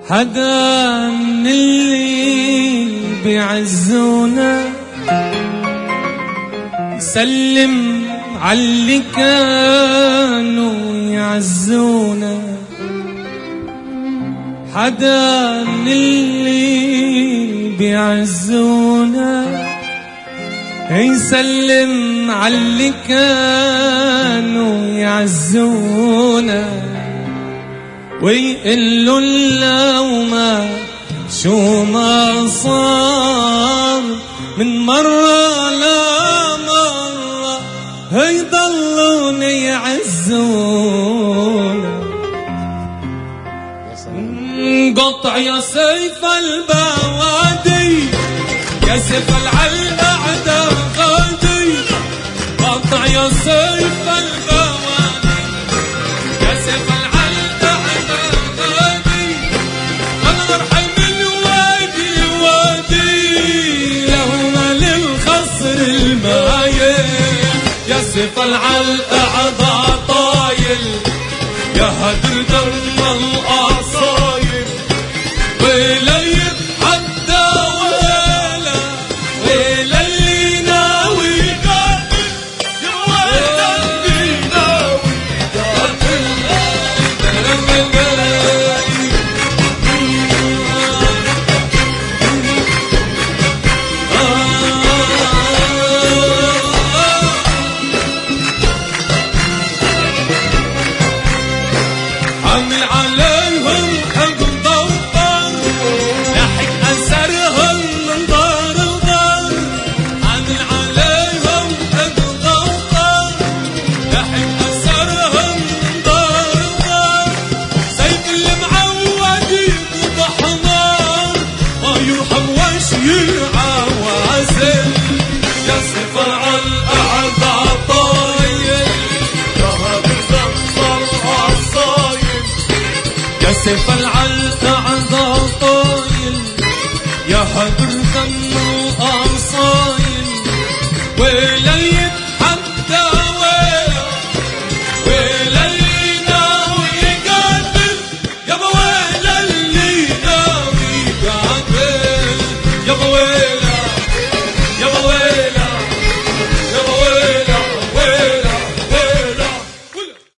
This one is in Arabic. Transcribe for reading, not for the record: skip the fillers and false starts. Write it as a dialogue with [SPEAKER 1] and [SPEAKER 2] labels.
[SPEAKER 1] حدا من اللي بيعزونا سلم عاللي كانوا يعزونا. حدا من اللي بيعزونا يسلم عاللي كانوا يعزونا ويقلوا اللومة شو ما صار من مرة لا مرة هيضلون يعزونا. قطع يا سيف البوادي يا سيف العلقة عدا غادي. قطع يا سيف البوادي يا سيف العلقة عدا غادي. أنا أرحل من وادي لوادي لهما للخصر المايل. يا سيف العلقة عدا طايل يا هدر دم الأصايل. ويلي حتى ويلا ويلا اللي ناوي قاتل يا ويلا اللي ناوي قاتل. عامل عليهم حق ضوطان لاحق أثرهم من دار ودار. عامل عليهم حق ضوطان لاحق أثرهم من دار ودار. سيف اللي معود يقطع حمار ما يرحم وش يعوازل. يا سيف العلقة عدا طايل يا هدر دم الأصايل. يا سيف العلقة عدا طايل يا هدر دم الأصايل.